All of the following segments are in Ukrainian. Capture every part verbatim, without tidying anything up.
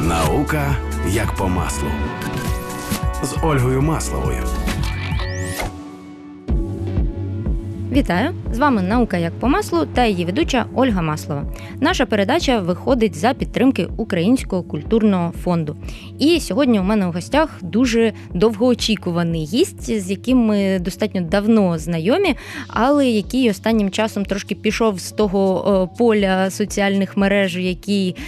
Наука як по маслу. З Ольгою Масловою. Вітаю! З вами «Наука як по маслу» та її ведуча Ольга Маслова. Наша передача виходить за підтримки Українського культурного фонду. І сьогодні у мене у гостях дуже довгоочікуваний гість, з яким ми достатньо давно знайомі, але який останнім часом трошки пішов з того поля соціальних мереж, які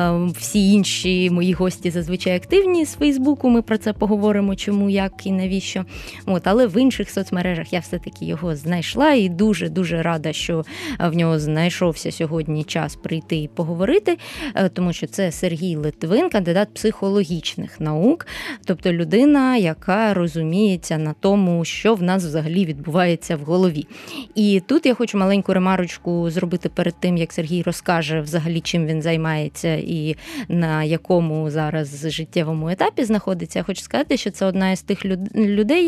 всі інші мої гості зазвичай активні з Фейсбуку. Ми про це поговоримо, чому, як і навіщо. От, але в інших соцмережах я все-таки його знайшла і дуже-дуже рада, що в нього знайшовся сьогодні час прийти і поговорити, тому що це Сергій Литвин, кандидат психологічних наук, тобто людина, яка розуміється на тому, що в нас взагалі відбувається в голові. І тут я хочу маленьку ремарочку зробити перед тим, як Сергій розкаже взагалі, чим він займається і на якому зараз життєвому етапі знаходиться. Я хочу сказати, що це одна із тих людей,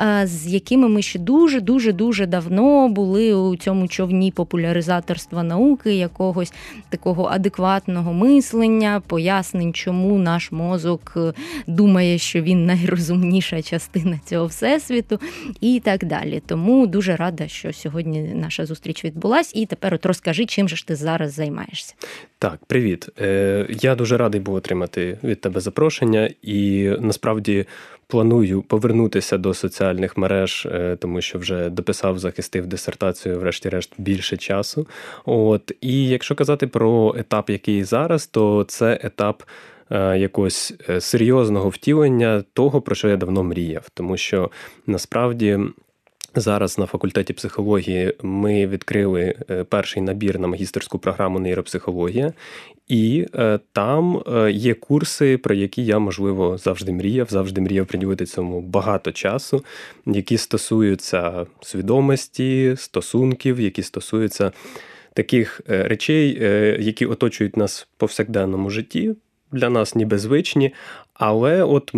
з якими ми ще дуже-дуже-дуже давно були у цьому човні популяризаторства науки, якогось такого адекватного мислення, пояснень, чому наш мозок думає, що він найрозумніша частина цього всесвіту і так далі. Тому дуже рада, що сьогодні наша зустріч відбулась. І тепер от розкажи, чим же ж ти зараз займаєшся. Так, привіт. Я дуже радий був отримати від тебе запрошення і насправді планую повернутися до соціальних мереж, тому що вже дописав, захистив дисертацію, врешті-решт, більше часу. От. І якщо казати про етап, який зараз, то це етап якогось серйозного втілення того, про що я давно мріяв. Тому що насправді зараз на факультеті психології ми відкрили перший набір на магістерську програму нейропсихологія, і е, там е, є курси, про які я, можливо, завжди мріяв, завжди мріяв приділити цьому багато часу, які стосуються свідомості, стосунків, які стосуються таких е, речей, е, які оточують нас в повсякденному житті, для нас ніби звичні, але от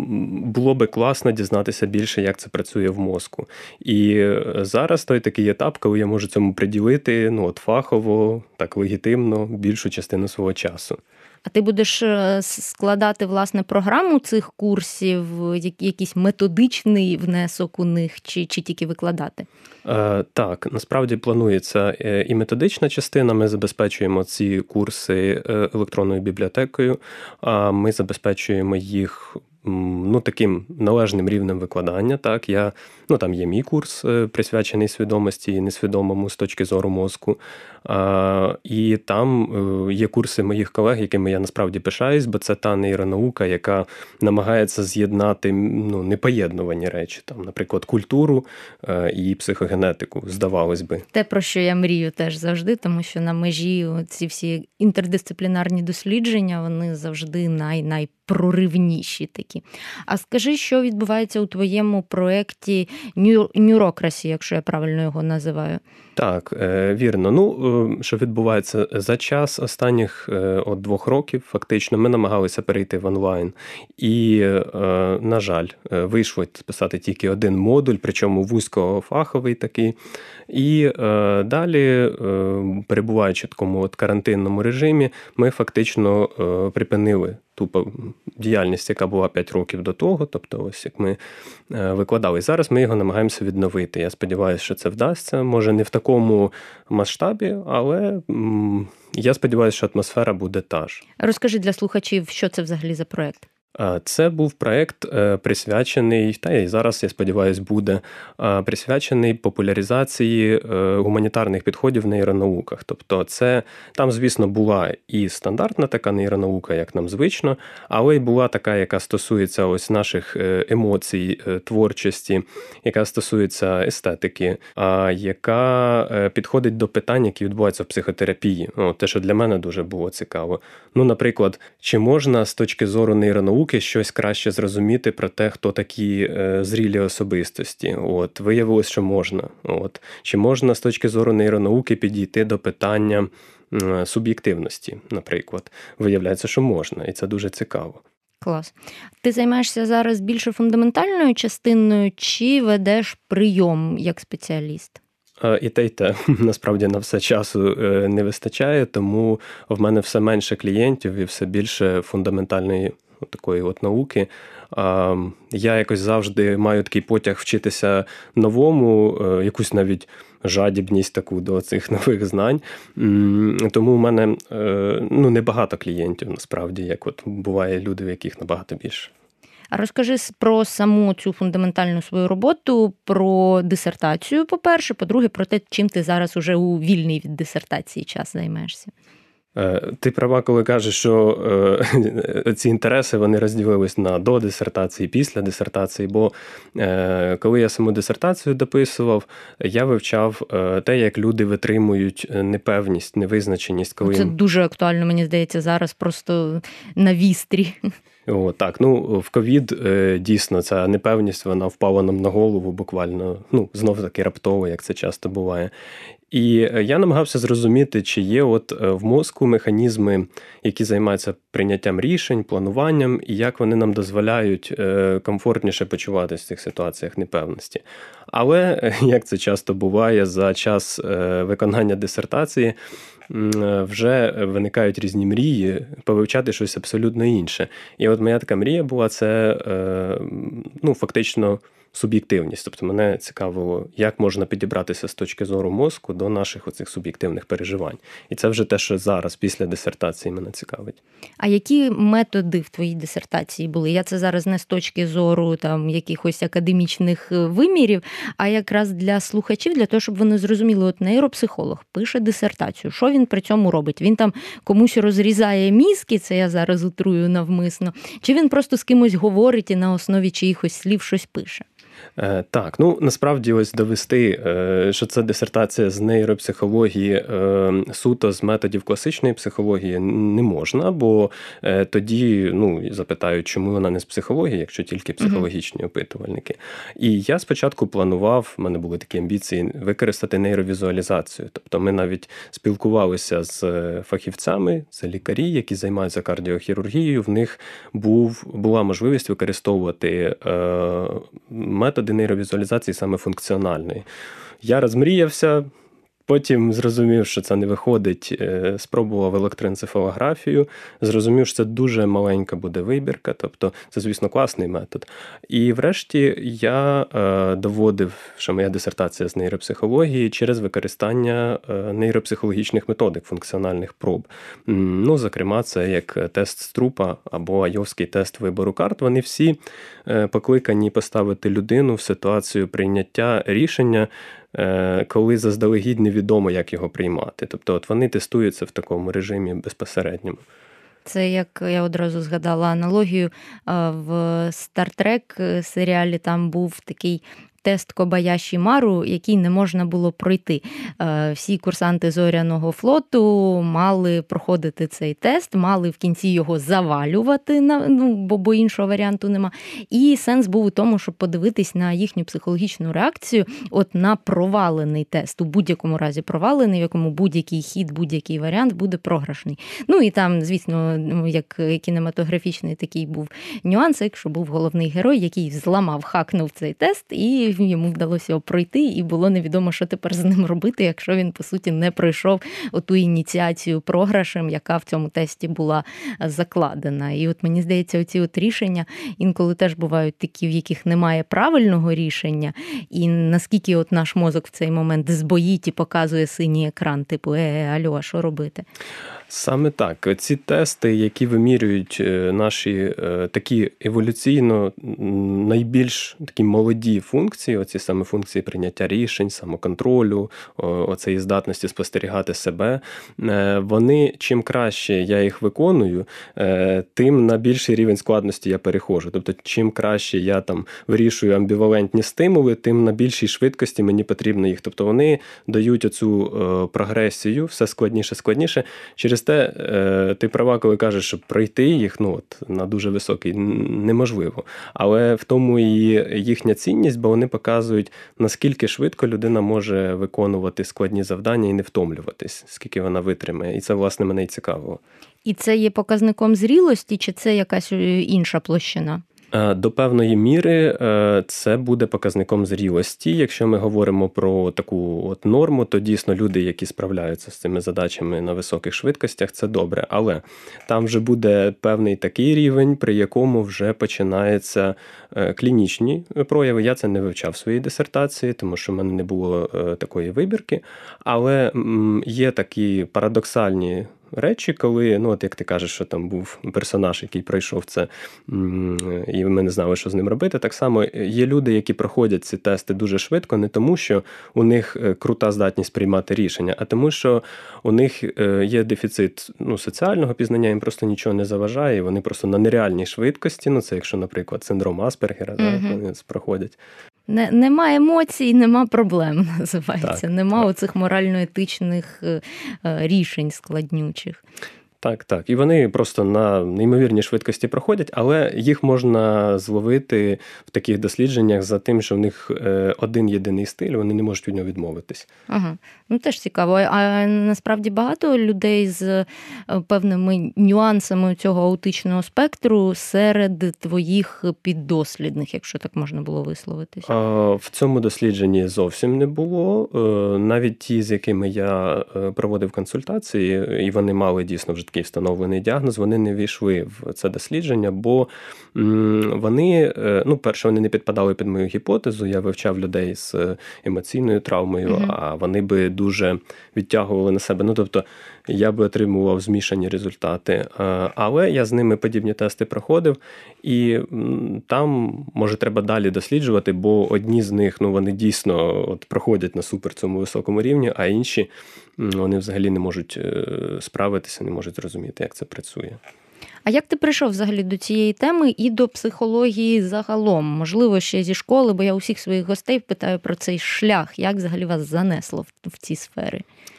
було би класно дізнатися більше, як це працює в мозку. І зараз той такий етап, коли я можу цьому приділити, ну, от фахово, так легітимно, більшу частину свого часу. А ти будеш складати, власне, програму цих курсів, якийсь методичний внесок у них, чи, чи тільки викладати? Е, так, насправді планується і методична частина. Ми забезпечуємо ці курси електронною бібліотекою, а ми забезпечуємо їх ну, таким належним рівнем викладання. Так, я, ну, там є мій курс, присвячений свідомості і несвідомому з точки зору мозку. А, і там є курси моїх колег, якими я насправді пишаюсь, бо це та нейронаука, яка намагається з'єднати, ну, непоєднувані речі. Там, наприклад, культуру і психогенетику, здавалось би. Те, про що я мрію теж завжди, тому що на межі ці всі інтердисциплінарні дослідження, вони завжди най-найпроривніші такі. А скажи, що відбувається у твоєму проєкті Neurocracy, якщо я правильно його називаю? Так, вірно. Ну, що відбувається за час останніх от двох років, фактично, ми намагалися перейти в онлайн. І, на жаль, вийшло писати тільки один модуль, причому вузькофаховий такий. І далі, перебуваючи в такому от карантинному режимі, ми фактично припинили ту діяльність, яка була п'ять років до того, тобто ось як ми викладали. Зараз ми його намагаємося відновити. Я сподіваюся, що це вдасться. Може, не в такому масштабі, але я сподіваюся, що атмосфера буде та ж. Розкажи для слухачів, що це взагалі за проєкт? Це був проєкт, присвячений, та і зараз, я сподіваюся, буде, присвячений популяризації гуманітарних підходів в нейронауках. Тобто це, там, звісно, була і стандартна така нейронаука, як нам звично, але й була така, яка стосується ось наших емоцій, творчості, яка стосується естетики, яка підходить до питань, які відбуваються в психотерапії. О, те, що для мене дуже було цікаво. Ну, наприклад, чи можна з точки зору нейронауки щось краще зрозуміти про те, хто такі е, зрілі особистості. От, виявилось, що можна. От. Чи можна з точки зору нейронауки підійти до питання е, суб'єктивності, наприклад. Виявляється, що можна, і це дуже цікаво. Клас. Ти займаєшся зараз більше фундаментальною частиною, чи ведеш прийом як спеціаліст? І те, і те. Насправді на все часу не вистачає, тому в мене все менше клієнтів і все більше фундаментальної такої от науки. Я якось завжди маю такий потяг вчитися новому, якусь навіть жадібність таку до цих нових знань. Тому у мене ну, небагато клієнтів, насправді, як от буває люди, в яких набагато більше. А розкажи про саму цю фундаментальну свою роботу, про дисертацію, по-перше, по-друге, про те, чим ти зараз уже у вільний від дисертації час займаєшся. Ти права, коли кажеш, що е, ці інтереси вони розділились на до дисертації, після дисертації, бо е, коли я саму дисертацію дописував, я вивчав е, те, як люди витримують непевність, невизначеність. Коли Це їм... дуже актуально, мені здається, зараз просто на вістрі. О, так, ну в ковід дійсно ця непевність, вона впала нам на голову буквально, ну, знов-таки раптово, як це часто буває. І я намагався зрозуміти, чи є от в мозку механізми, які займаються прийняттям рішень, плануванням, і як вони нам дозволяють комфортніше почуватися в цих ситуаціях непевності. Але, як це часто буває, за час виконання дисертації вже виникають різні мрії повивчати щось абсолютно інше. І от моя така мрія була – це, ну, фактично, суб'єктивність. Тобто мене цікавило, як можна підібратися з точки зору мозку до наших оцих суб'єктивних переживань. І це вже те, що зараз, після дисертації, мене цікавить. А які методи в твоїй дисертації були? Я це зараз не з точки зору там якихось академічних вимірів, а якраз для слухачів, для того, щоб вони зрозуміли, от нейропсихолог пише дисертацію. Що він при цьому робить? Він там комусь розрізає мізки, це я зараз утрую навмисно, чи він просто з кимось говорить і на основі чиїхось слів щось пише? Так, ну, насправді ось довести, що це дисертація з нейропсихології суто з методів класичної психології не можна, бо тоді, ну, запитають, чому вона не з психології, якщо тільки психологічні uh-huh. опитувальники. І я спочатку планував, в мене були такі амбіції, використати нейровізуалізацію. Тобто ми навіть спілкувалися з фахівцями, це лікарі, які займаються кардіохірургією, в них був, була можливість використовувати методи нейровізуалізації саме функціональної. Я розмріявся, потім зрозумів, що це не виходить, спробував електроенцефалографію, зрозумів, що це дуже маленька буде вибірка, тобто це, звісно, класний метод. І врешті я доводив, що моя дисертація з нейропсихології через використання нейропсихологічних методик, функціональних проб. Ну, зокрема, це як тест Струпа або айовський тест вибору карт. Вони всі покликані поставити людину в ситуацію прийняття рішення, коли заздалегідь невідомо, як його приймати. Тобто от вони тестуються в такому режимі безпосередньому. Це, як я одразу згадала аналогію, в Star Trek серіалі там був такий тест Кобаяші Мару, який не можна було пройти. Всі курсанти Зоряного флоту мали проходити цей тест, мали в кінці його завалювати, ну, бо, бо іншого варіанту нема. І сенс був у тому, щоб подивитись на їхню психологічну реакцію от на провалений тест. У будь-якому разі провалений, в якому будь-який хід, будь-який варіант буде програшний. Ну і там, звісно, як кінематографічний такий був нюанс, якщо був головний герой, який зламав, хакнув цей тест, і йому вдалося його пройти, і було невідомо, що тепер з ним робити, якщо він, по суті, не пройшов оту ініціацію програшем, яка в цьому тесті була закладена. І от мені здається, оці от рішення інколи теж бувають такі, в яких немає правильного рішення, і наскільки от наш мозок в цей момент збоїть і показує синій екран, типу, е, алло, а що робити? Саме так. Ці тести, які вимірюють наші такі еволюційно найбільш такі молоді функції, оці саме функції прийняття рішень, самоконтролю, оцеї здатності спостерігати себе, вони, чим краще я їх виконую, тим на більший рівень складності я переходжу. Тобто, чим краще я там вирішую амбівалентні стимули, тим на більшій швидкості мені потрібно їх. Тобто, вони дають оцю прогресію, все складніше, складніше. Через те, ти права, коли кажеш, що пройти їх, ну, от, на дуже високий, неможливо. Але в тому і їхня цінність, бо вони показують, наскільки швидко людина може виконувати складні завдання і не втомлюватись, скільки вона витримає. І це, власне, мене й цікавило. І це є показником зрілості, чи це якась інша площина? До певної міри це буде показником зрілості. Якщо ми говоримо про таку от норму, то дійсно люди, які справляються з цими задачами на високих швидкостях, це добре. Але там вже буде певний такий рівень, при якому вже починаються клінічні прояви. Я це не вивчав в своїй дисертації, тому що в мене не було такої вибірки. Але є такі парадоксальні речі, коли, ну от як ти кажеш, що там був персонаж, який пройшов це, і ми не знали, що з ним робити, так само є люди, які проходять ці тести дуже швидко, не тому, що у них крута здатність приймати рішення, а тому, що у них є дефіцит ну, соціального пізнання, їм просто нічого не заважає, і вони просто на нереальній швидкості, ну це якщо, наприклад, синдром Аспергера, mm-hmm. да, вони проходять. Не, нема емоцій, нема проблем, називається. Так, нема так. оцих морально-етичних рішень складнючих. Так, так. І вони просто на неймовірній швидкості проходять, але їх можна зловити в таких дослідженнях за тим, що в них один єдиний стиль, вони не можуть від нього відмовитись. Ага. Ну, теж цікаво. А насправді багато людей з певними нюансами цього аутичного спектру серед твоїх піддослідних, якщо так можна було висловитись? В цьому дослідженні зовсім не було. Навіть ті, з якими я проводив консультації, і вони мали дійсно вже такий встановлений діагноз, вони не війшли в це дослідження, бо вони, ну, перше, вони не підпадали під мою гіпотезу, я вивчав людей з емоційною травмою, mm-hmm. а вони би дуже відтягували на себе. Ну, тобто, я би отримував змішані результати. Але я з ними подібні тести проходив, і там, може, треба далі досліджувати, бо одні з них, ну, вони дійсно от, проходять на супер цьому високому рівні, а інші, вони взагалі не можуть справитися, не можуть зрозуміти, як це працює. А як ти прийшов взагалі до цієї теми і до психології загалом? Можливо, ще зі школи, бо я усіх своїх гостей питаю про цей шлях. Як взагалі вас занесло в ці сфери?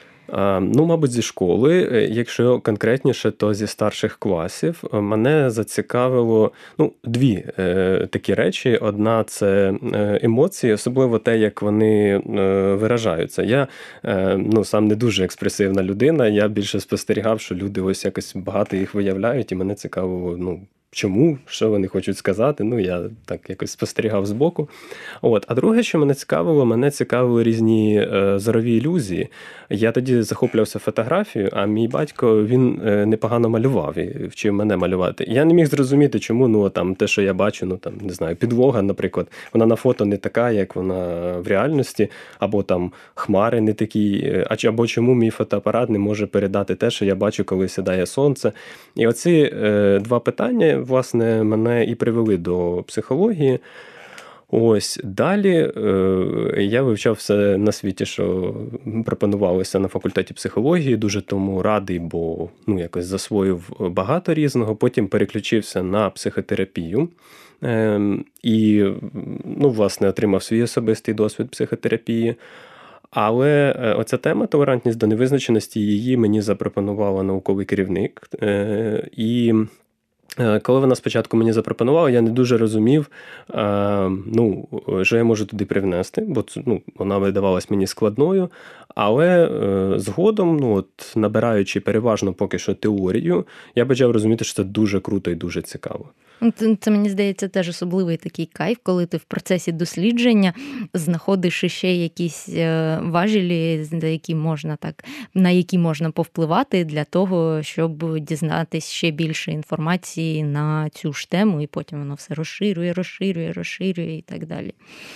Ну, мабуть, зі школи. Якщо конкретніше, то зі старших класів. Мене зацікавило ну, дві е, такі речі. Одна – це емоції, особливо те, як вони е, виражаються. Я е, ну, сам не дуже експресивна людина, я більше спостерігав, що люди ось якось багато їх виявляють, і мене цікавило, ну, чому, що вони хочуть сказати. Ну, я так якось спостерігав збоку. От. А друге, що мене цікавило, мене цікавили різні е, зорові ілюзії. Я тоді захоплювався фотографією, а мій батько, він е, непогано малював і вчив мене малювати. Я не міг зрозуміти, чому, ну, там, те, що я бачу, ну, там, не знаю, підлога, наприклад, вона на фото не така, як вона в реальності, або там хмари не такі, або чому мій фотоапарат не може передати те, що я бачу, коли сідає сонце. І оці е, два питання, власне, мене і привели до психології. Ось, далі е, я вивчав все на світі, що пропонувалося на факультеті психології, дуже тому радий, бо ну, якось засвоїв багато різного, потім переключився на психотерапію е, і, ну, власне, отримав свій особистий досвід психотерапії. Але оця тема толерантність до невизначеності, її мені запропонувала науковий керівник. Е, і коли вона спочатку мені запропонувала, я не дуже розумів, ну, що я можу туди привнести, бо ну, вона видавалась мені складною, але згодом, ну, от, набираючи переважно поки що теорію, я почав розуміти, що це дуже круто і дуже цікаво. Це, це, мені здається, теж особливий такий кайф, коли ти в процесі дослідження знаходиш ще якісь важелі, на які можна так, на які можна повпливати для того, щоб дізнатись ще більше інформації на цю ж тему, і потім воно все розширює, розширює, розширює і так далі.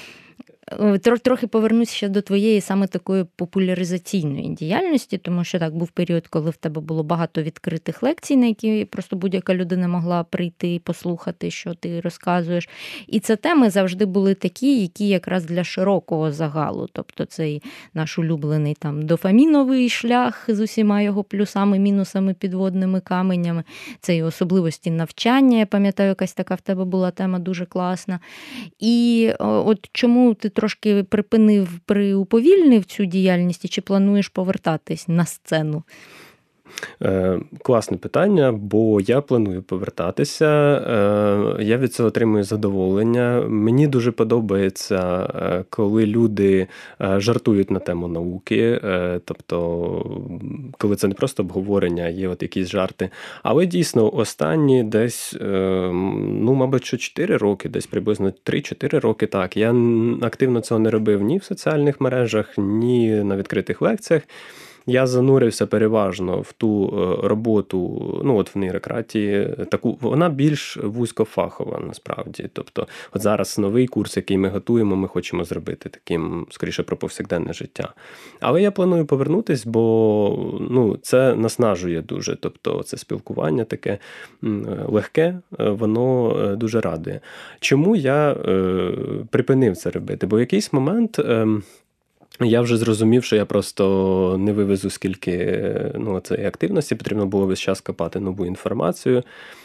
Трохи повернусь ще до твоєї саме такої популяризаційної діяльності, тому що так, був період, коли в тебе було багато відкритих лекцій, на які просто будь-яка людина могла прийти і послухати, що ти розказуєш. І це теми завжди були такі, які якраз для широкого загалу. Тобто цей наш улюблений там дофаміновий шлях з усіма його плюсами, мінусами, підводними каменями, це і особливості навчання. Я пам'ятаю, якась така в тебе була тема дуже класна. І от чому ти трошки припинив, приуповільнив цю діяльність, і чи плануєш повертатись на сцену? Е, класне питання, бо я планую повертатися, е, я від цього отримую задоволення. Мені дуже подобається, е, коли люди е, жартують на тему науки, е, тобто, коли це не просто обговорення, є от якісь жарти. Але дійсно, останні десь, е, ну, мабуть, що чотири роки, десь приблизно три-чотири роки, так, я активно цього не робив ні в соціальних мережах, ні на відкритих лекціях. Я занурився переважно в ту роботу, ну от в нейрократії, таку, вона більш вузькофахова насправді. Тобто, от зараз новий курс, який ми готуємо, ми хочемо зробити таким, скоріше, про повсякденне життя. Але я планую повернутись, бо ну, це наснажує дуже. Тобто, це спілкування таке легке, воно дуже радує. Чому я е, припинив це робити? Бо в якийсь момент... Е, Я вже зрозумів, що я просто не вивезу скільки ну, цієї активності, потрібно було весь час копати нову інформацію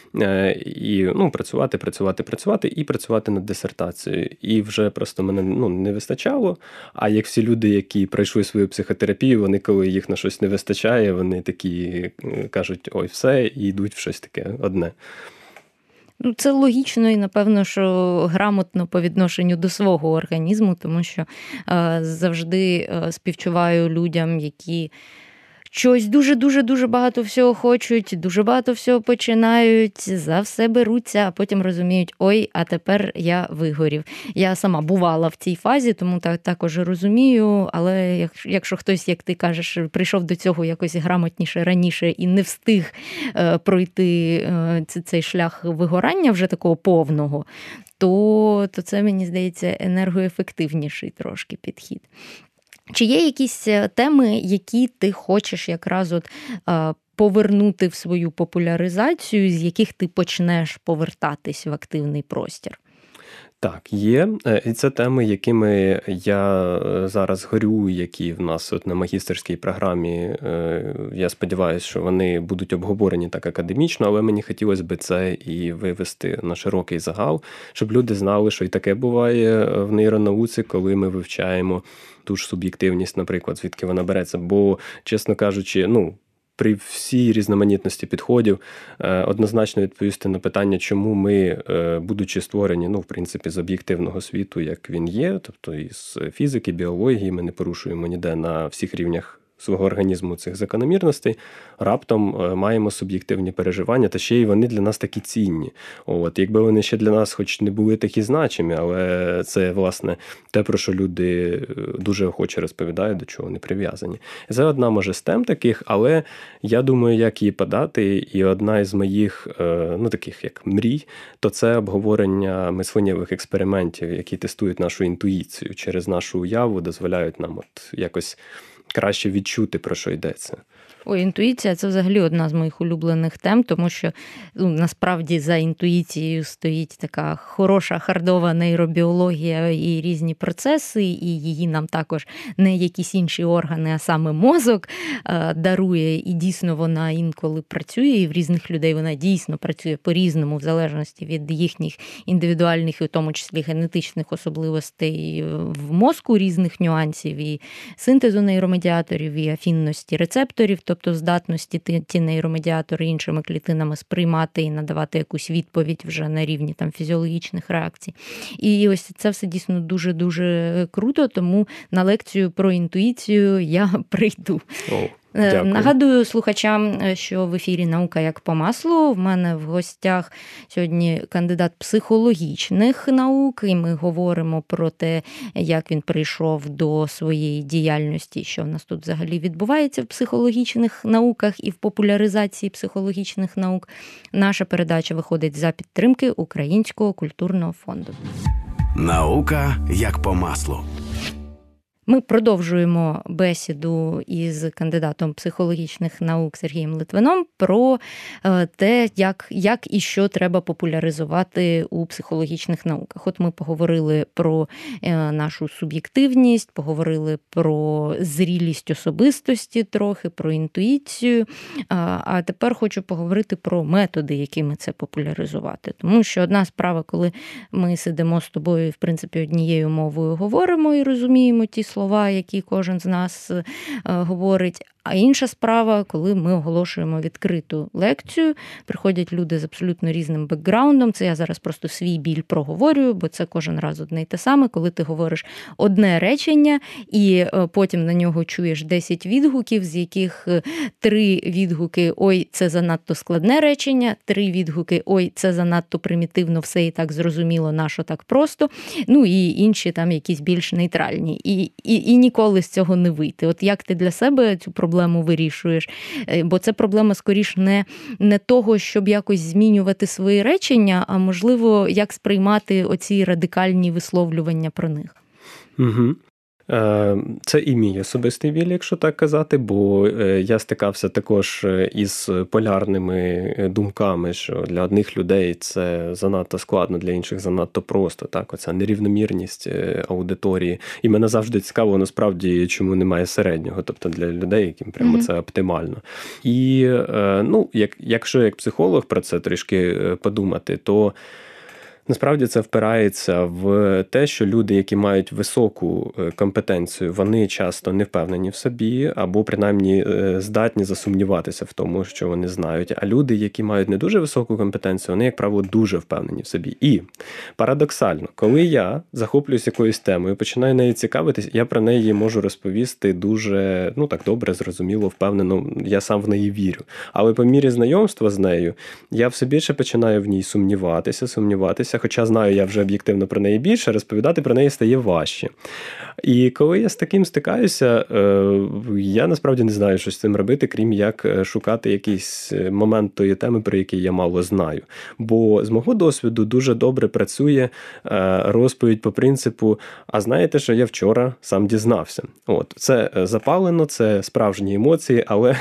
і ну, працювати, працювати, працювати і працювати над дисертацією. І вже просто мене ну, не вистачало, а як всі люди, які пройшли свою психотерапію, вони коли їх на щось не вистачає, вони такі кажуть, ой, все, і йдуть в щось таке одне. Ну, це логічно і, напевно, що грамотно по відношенню до свого організму, тому що е, завжди е, співчуваю людям, які щось дуже-дуже-дуже багато всього хочуть, дуже багато всього починають, за все беруться, а потім розуміють, ой, а тепер я вигорів. Я сама бувала в цій фазі, тому так, також розумію, але якщо, якщо хтось, як ти кажеш, прийшов до цього якось грамотніше раніше і не встиг е, пройти е, цей шлях вигорання вже такого повного, то, то це, мені здається, енергоефективніший трошки підхід. Чи є якісь теми, які ти хочеш якраз от повернути в свою популяризацію, з яких ти почнеш повертатись в активний простір? Так, є. І це теми, якими я зараз горю, які в нас от на магістерській програмі, я сподіваюся, що вони будуть обговорені так академічно, але мені хотілося б це і вивести на широкий загал, щоб люди знали, що і таке буває в нейронауці, коли ми вивчаємо ту ж суб'єктивність, наприклад, звідки вона береться. Бо, чесно кажучи, ну, при всій різноманітності підходів однозначно відповісти на питання, чому ми, будучи створені, ну, в принципі, з об'єктивного світу, як він є, тобто із фізики, біології, ми не порушуємо ніде на всіх рівнях свого організму цих закономірностей, раптом маємо суб'єктивні переживання, та ще й вони для нас такі цінні. От, якби вони ще для нас хоч не були такі значимі, але це, власне, те, про що люди дуже охоче розповідають, до чого вони прив'язані. Це одна, може, з тем таких, але я думаю, як її подати, і одна із моїх, ну, таких, як мрій, то це обговорення мисленнєвих експериментів, які тестують нашу інтуїцію, через нашу уяву дозволяють нам от якось краще відчути, про що йдеться. Ой, інтуїція – це взагалі одна з моїх улюблених тем, тому що ну, насправді за інтуїцією стоїть така хороша, хардова нейробіологія і різні процеси, і її нам також не якісь інші органи, а саме мозок дарує, і дійсно вона інколи працює, і в різних людей вона дійсно працює по-різному, в залежності від їхніх індивідуальних, і в тому числі генетичних особливостей в мозку, різних нюансів, і синтезу нейромедіаторів, і афінності рецепторів, тобто здатності ті, ті нейромедіатори іншими клітинами сприймати і надавати якусь відповідь вже на рівні там фізіологічних реакцій. І ось це все дійсно дуже-дуже круто, тому на лекцію про інтуїцію я прийду. Oh. Дякую. Нагадую слухачам, що в ефірі «Наука як по маслу». В мене в гостях сьогодні кандидат психологічних наук, і ми говоримо про те, як він прийшов до своєї діяльності, що в нас тут взагалі відбувається в психологічних науках і в популяризації психологічних наук. Наша передача виходить за підтримки Українського культурного фонду. «Наука як по маслу». Ми продовжуємо бесіду із кандидатом психологічних наук Сергієм Литвином про те, як, як і що треба популяризувати у психологічних науках. От ми поговорили про нашу суб'єктивність, поговорили про зрілість особистості трохи, про інтуїцію, а тепер хочу поговорити про методи, якими це популяризувати. Тому що одна справа, коли ми сидимо з тобою, в принципі, однією мовою говоримо і розуміємо ті слова, які кожен з нас говорить. А інша справа, коли ми оголошуємо відкриту лекцію, приходять люди з абсолютно різним бекграундом. Це я зараз просто свій біль проговорюю, бо це кожен раз одне й те саме, коли ти говориш одне речення, і потім на нього чуєш десять відгуків, з яких три відгуки «Ой, це занадто складне речення», три відгуки «Ой, це занадто примітивно, все і так зрозуміло, нащо так просто», ну і інші там якісь більш нейтральні. І, і, і ніколи з цього не вийти. От як ти для себе цю проблему вирішуєш? Бо це проблема, скоріш, не, не того, щоб якось змінювати свої речення, а, можливо, як сприймати оці радикальні висловлювання про них. Угу. Це і мій особистий біль, якщо так казати, бо я стикався також із полярними думками, що для одних людей це занадто складно, для інших занадто просто. Так, оця нерівномірність аудиторії. І мене завжди цікаво, насправді, чому немає середнього, тобто для людей, яким прямо mm-hmm. це оптимально. І, ну, як, якщо як психолог про це трішки подумати, то насправді це впирається в те, що люди, які мають високу компетенцію, вони часто не впевнені в собі, або принаймні здатні засумніватися в тому, що вони знають. А люди, які мають не дуже високу компетенцію, вони, як правило, дуже впевнені в собі. І парадоксально, коли я захоплююсь якоюсь темою, починаю нею цікавитись, я про неї можу розповісти дуже, ну так добре, зрозуміло, впевнено, я сам в неї вірю. Але по мірі знайомства з нею, я все більше починаю в ній сумніватися, сумніватися, хоча знаю я вже об'єктивно про неї більше, розповідати про неї стає важче. І коли я з таким стикаюся, я насправді не знаю, що з цим робити, крім як шукати якийсь момент тої теми, про який я мало знаю. Бо з мого досвіду дуже добре працює розповідь по принципу, а знаєте, що я вчора сам дізнався. От, це запалено, це справжні емоції, але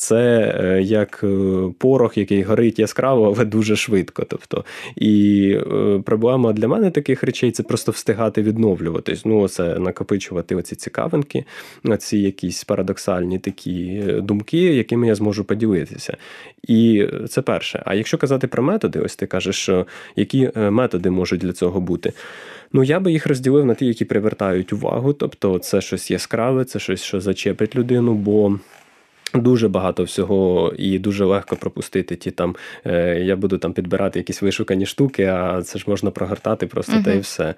це як порох, який горить яскраво, але дуже швидко. Тобто, і проблема для мене таких речей – це просто встигати відновлюватись. Ну, це накопичувати оці цікавинки, оці якісь парадоксальні такі думки, якими я зможу поділитися. І це перше. А якщо казати про методи, ось ти кажеш, що які методи можуть для цього бути? Ну, я би їх розділив на ті, які привертають увагу, тобто це щось яскраве, це щось, що зачепить людину, бо дуже багато всього і дуже легко пропустити ті там, е, я буду там підбирати якісь вишукані штуки, а це ж можна прогортати просто uh-huh. та і все.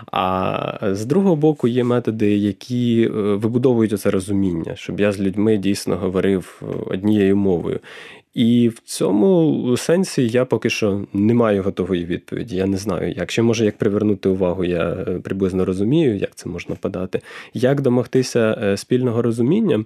А з другого боку є методи, які вибудовують оце розуміння, щоб я з людьми дійсно говорив однією мовою. І в цьому сенсі я поки що не маю готової відповіді. Я не знаю, як. Ще, може, як привернути увагу, я приблизно розумію, як це можна подати. Як домогтися спільного розуміння?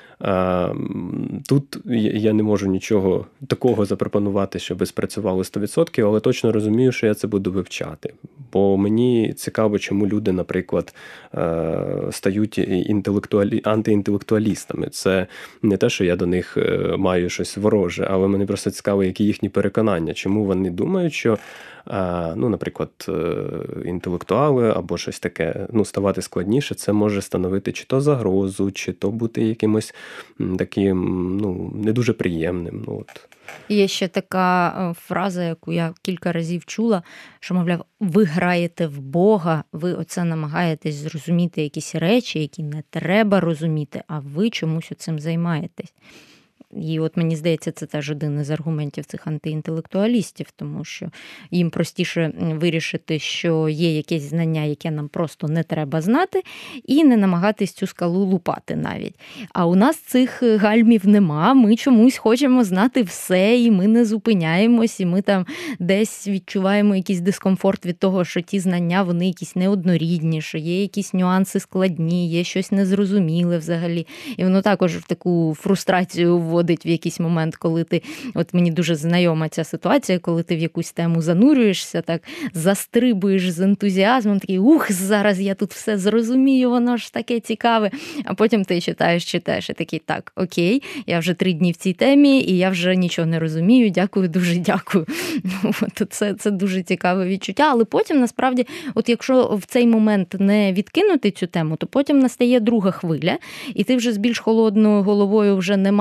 Тут я не можу нічого такого запропонувати, щоб спрацювало сто відсотків, але точно розумію, що я це буду вивчати. Бо мені цікаво, чому люди, наприклад, стають інтелектуалі... антиінтелектуалістами. Це не те, що я до них маю щось вороже, але мені просто цікаво, які їхні переконання. Чому вони думають, що ну, наприклад, інтелектуали або щось таке, ну, ставати складніше, це може становити чи то загрозу, чи то бути якимось таким, ну, не дуже приємним. Ну, от. Є ще така фраза, яку я кілька разів чула, що, мовляв, ви граєте в Бога, ви оце намагаєтесь зрозуміти якісь речі, які не треба розуміти, а ви чомусь оцим займаєтесь. І от мені здається, це теж один із аргументів цих антиінтелектуалістів, тому що їм простіше вирішити, що є якесь знання, яке нам просто не треба знати, і не намагатись цю скалу лупати навіть. А у нас цих гальмів нема, ми чомусь хочемо знати все, і ми не зупиняємось, і ми там десь відчуваємо якийсь дискомфорт від того, що ті знання, вони якісь неоднорідні, що є якісь нюанси складні, є щось незрозуміле взагалі. І воно також в таку фрустрацію вводить в якийсь момент, коли ти, от мені дуже знайома ця ситуація, коли ти в якусь тему занурюєшся, так застрибуєш з ентузіазмом, такий, ух, зараз я тут все зрозумію, воно ж таке цікаве, а потім ти читаєш, читаєш і такий, так, окей, я вже три дні в цій темі, і я вже нічого не розумію, дякую, дуже дякую. От це, це дуже цікаве відчуття, але потім, насправді, от якщо в цей момент не відкинути цю тему, то потім настає друга хвиля, і ти вже з більш холодною головою, вже не маючи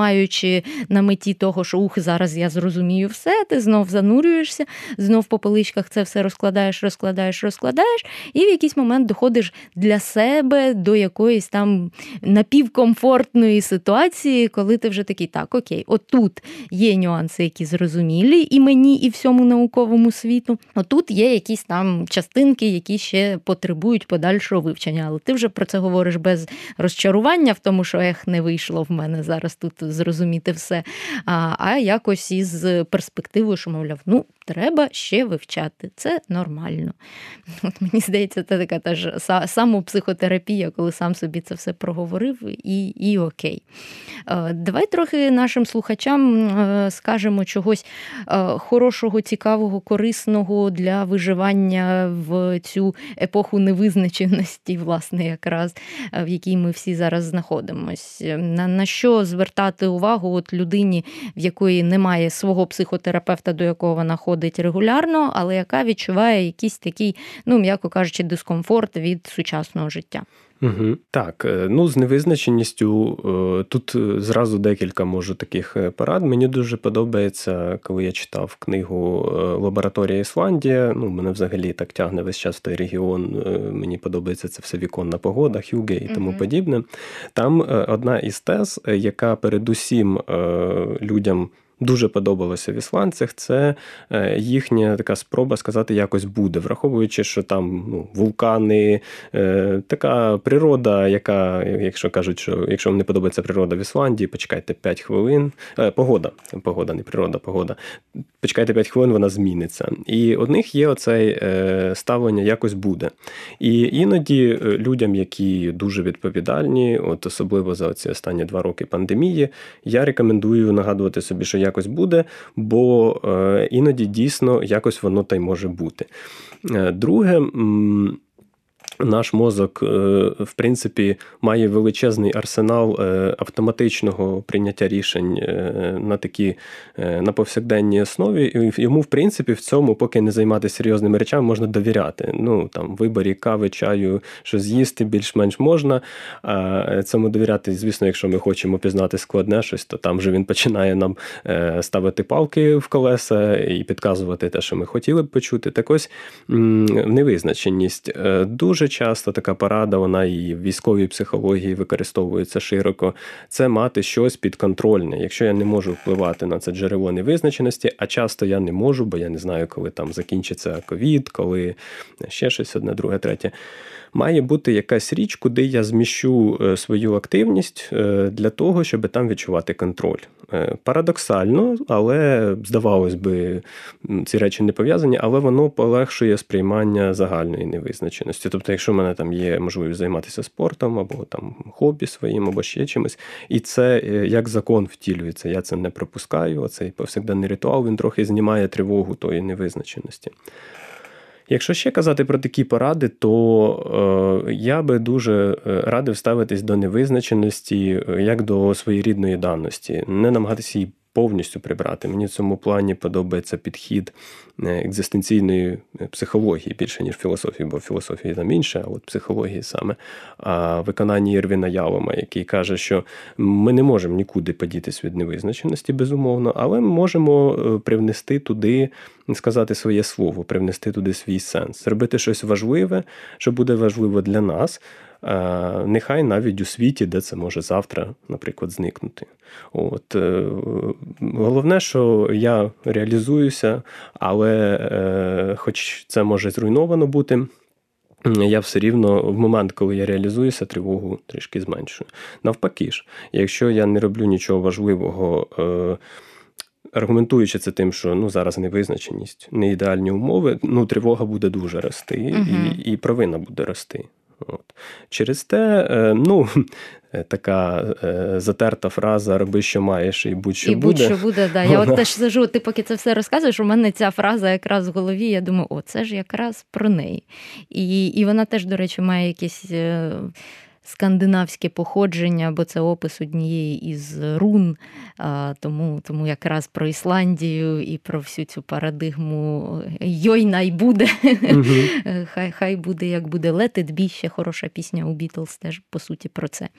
будучи на меті того, що ух, зараз я зрозумію все, ти знов занурюєшся, знов по поличках це все розкладаєш, розкладаєш, розкладаєш, і в якийсь момент доходиш для себе до якоїсь там напівкомфортної ситуації, коли ти вже такий, так, окей, отут є нюанси, які зрозумілі і мені, і всьому науковому світу, отут є якісь там частинки, які ще потребують подальшого вивчення, але ти вже про це говориш без розчарування в тому, що ех, не вийшло в мене зараз тут зрозуміти все, а, а якось із перспективою, що, мовляв, ну, треба ще вивчати, це нормально. От мені здається, це така теж самопсихотерапія, коли сам собі це все проговорив, і, і окей. Давай трохи нашим слухачам скажемо чогось хорошого, цікавого, корисного для виживання в цю епоху невизначеності, власне, якраз, в якій ми всі зараз знаходимось. На, на що звертати увагу от людині, в якої немає свого психотерапевта, до якого вона ходить регулярно, але яка відчуває якийсь такий, ну, м'яко кажучи, дискомфорт від сучасного життя? Угу. Так, ну з невизначеністю тут зразу декілька можу таких порад. Мені дуже подобається, коли я читав книгу «Лабораторія Ісландія». Ну, мене взагалі так тягне весь час той регіон. Мені подобається це все віконна погода, Хюге і тому угу. подібне. Там одна із тез, яка передусім людям дуже подобалося в ісландцях, це їхня така спроба сказати якось буде, враховуючи, що там ну, вулкани, така природа, яка, якщо кажуть, що якщо вам не подобається природа в Ісландії, почекайте п'ять хвилин, погода, погода, не природа, погода, почекайте п'ять хвилин, вона зміниться. І у них є оцей ставлення якось буде. І іноді людям, які дуже відповідальні, от особливо за ці останні два роки пандемії, я рекомендую нагадувати собі, що якось буде, бо е, іноді дійсно якось воно та й може бути. Друге, м- наш мозок, в принципі, має величезний арсенал автоматичного прийняття рішень на такі, на повсякденній основі. І йому, в принципі, в цьому, поки не займатися серйозними речами, можна довіряти. Ну, там, виборі кави, чаю, що з'їсти більш-менш можна. А цьому довіряти, звісно, якщо ми хочемо пізнати складне щось, то там вже він починає нам ставити палки в колеса і підказувати те, що ми хотіли б почути. Так ось, невизначеність. Дуже часто така порада, вона і в військовій психології використовується широко, це мати щось підконтрольне. Якщо я не можу впливати на це джерело невизначеності, а часто я не можу, бо я не знаю, коли там закінчиться ковід, коли ще щось одне, друге, третє. Має бути якась річ, куди я зміщу свою активність для того, щоб там відчувати контроль. Парадоксально, але, здавалось би, ці речі не пов'язані, але воно полегшує сприймання загальної невизначеності. Тобто, якщо в мене там є можливість займатися спортом, або там хобі своїм, або ще чимось, і це як закон втілюється, я це не пропускаю, оцей повсякденний ритуал, він трохи знімає тривогу тої невизначеності. Якщо ще казати про такі поради, то е, я би дуже радив ставитись до невизначеності як до своєрідної даності, не намагатися її повністю прибрати. Мені в цьому плані подобається підхід екзистенційної психології більше, ніж філософії, бо філософії там інше, а от психології саме. А виконання Ірвіна Ялома, який каже, що ми не можемо нікуди подітись від невизначеності, безумовно, але ми можемо привнести туди, сказати своє слово, привнести туди свій сенс, зробити щось важливе, що буде важливо для нас, нехай навіть у світі, де це може завтра, наприклад, зникнути. От. Головне, що я реалізуюся, але е, хоч це може зруйновано бути, я все рівно в момент, коли я реалізуюся, тривогу трішки зменшую. Навпаки ж, якщо я не роблю нічого важливого, е, аргументуючи це тим, що ну, зараз невизначеність, не ідеальні умови, ну, тривога буде дуже рости, uh-huh. і, і провина буде рости. От. Через те, ну, така затерта фраза «роби, що маєш, і будь-що буде». І будь-що буде, да. Я от теж сижу, ти поки це все розказуєш, у мене ця фраза якраз в голові, я думаю, о, це ж якраз про неї. І, і вона теж, до речі, має якісь скандинавське походження, бо це опис однієї із рун, тому, тому якраз про Ісландію і про всю цю парадигму «Йой най буде», mm-hmm. хай, хай буде, як буде, «Let it be», ще хороша пісня у Beatles теж, по суті, про це.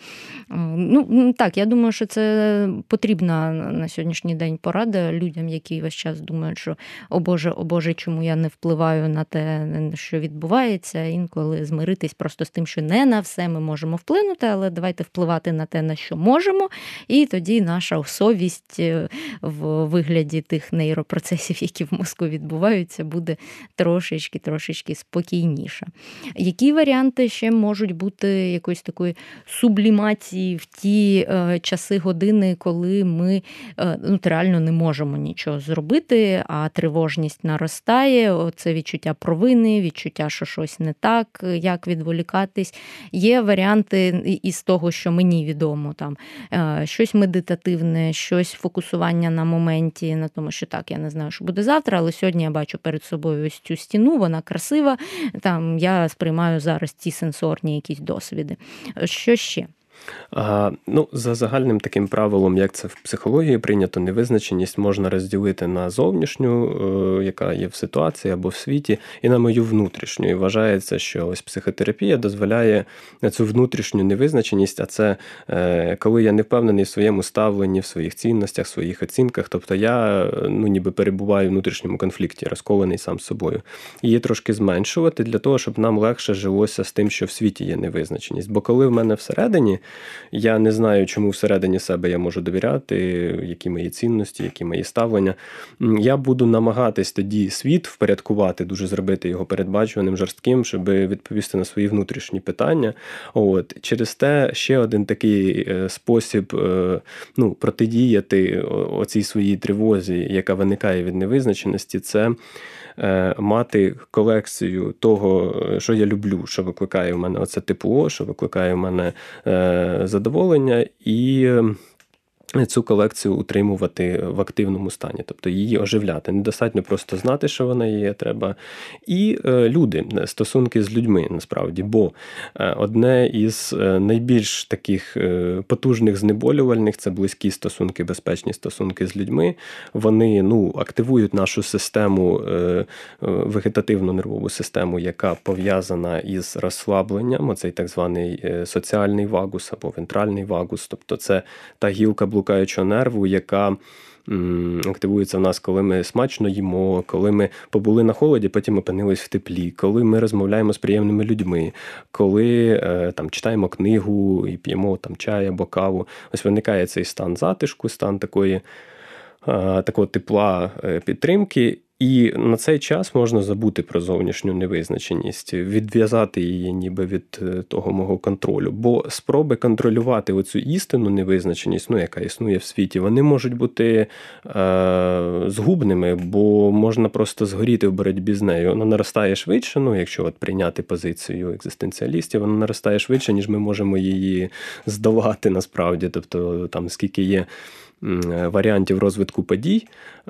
Ну, так, я думаю, що це потрібна на сьогоднішній день порада людям, які весь час думають, що «О Боже, о Боже, чому я не впливаю на те, що відбувається», інколи змиритись просто з тим, що не на все ми можемо вплинути, але давайте впливати на те, на що можемо, і тоді наша совість в вигляді тих нейропроцесів, які в мозку відбуваються, буде трошечки-трошечки спокійніша. Які варіанти ще можуть бути якоїсь такої сублімації в ті е, часи, години, коли ми е, ну, реально не можемо нічого зробити, а тривожність наростає, оце відчуття провини, відчуття, що щось не так, як відволікатись. Є варіанти із того, що мені відомо, там, е, щось медитативне, щось фокусування на моменті, на тому, що так, я не знаю, що буде завтра, але сьогодні я бачу перед собою ось цю стіну, вона красива, там, я сприймаю зараз ці сенсорні якісь досвіди. Що ще? А, ну, за загальним таким правилом, як це в психології прийнято, невизначеність можна розділити на зовнішню, е, яка є в ситуації або в світі, і на мою внутрішню. І вважається, що ось психотерапія дозволяє цю внутрішню невизначеність, а це е, коли я не впевнений в своєму ставленні, в своїх цінностях, в своїх оцінках, тобто я ну, ніби перебуваю в внутрішньому конфлікті, розколений сам з собою. Її трошки зменшувати для того, щоб нам легше жилося з тим, що в світі є невизначеність. Бо коли в мене всередині я не знаю, чому всередині себе я можу довіряти, які мої цінності, які мої ставлення. Я буду намагатись тоді світ впорядкувати, дуже зробити його передбачуваним, жорстким, щоб відповісти на свої внутрішні питання. От. Через те ще один такий спосіб ну, протидіяти оцій своїй тривозі, яка виникає від невизначеності, це мати колекцію того, що я люблю, що викликає в мене оце тепло, що викликає в мене задоволення, і цю колекцію утримувати в активному стані, тобто її оживляти. Недостатньо просто знати, що вона є, треба. І люди, стосунки з людьми, насправді, бо одне із найбільш таких потужних знеболювальних – це близькі стосунки, безпечні стосунки з людьми. Вони, ну, активують нашу систему, вегетативну нервову систему, яка пов'язана із розслабленням, оцей так званий соціальний вагус або вентральний вагус, тобто це та гілка блукаючого нерву, яка м, активується в нас, коли ми смачно їмо, коли ми побули на холоді, потім опинились в теплі, коли ми розмовляємо з приємними людьми, коли е, там, читаємо книгу і п'ємо там, чай або каву. Ось виникає цей стан затишку, стан такої, е, такого тепла е, підтримки. І на цей час можна забути про зовнішню невизначеність, відв'язати її ніби від того мого контролю. Бо спроби контролювати оцю істинну невизначеність, ну, яка існує в світі, вони можуть бути е- згубними, бо можна просто згоріти в боротьбі з нею. Вона наростає швидше, ну, якщо от прийняти позицію екзистенціалістів, вона наростає швидше, ніж ми можемо її здолати насправді. Тобто там скільки є варіантів розвитку подій,